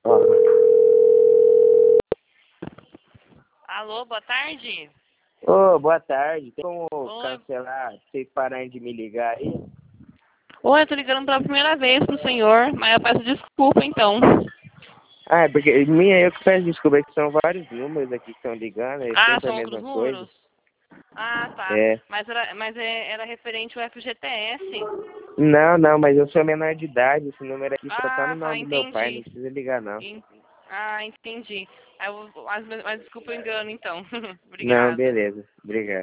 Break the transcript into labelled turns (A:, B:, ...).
A: Ó.
B: Alô, boa tarde.
A: Ô, boa tarde. Tem como
B: Oi.
A: cancelar, vocês pararem de me ligar aí?
B: Oi, eu tô ligando pela primeira vez pro senhor, mas eu peço desculpa então.
A: Ah, é porque eu que peço desculpa, é que são vários números aqui que estão ligando, é
B: Ah,
A: sempre a
B: são outros
A: mesma coisa.
B: números? Ah, tá.
A: É.
B: Mas era referente ao FGTS.
A: Não, mas eu sou menor de idade, esse número aqui só tá no
B: Ah, tá,
A: nome do meu pai, não
B: entendi.
A: precisa ligar não.
B: Ah, entendi. Mas desculpa o engano então.
A: Não,
B: Obrigada.
A: beleza. Obrigado.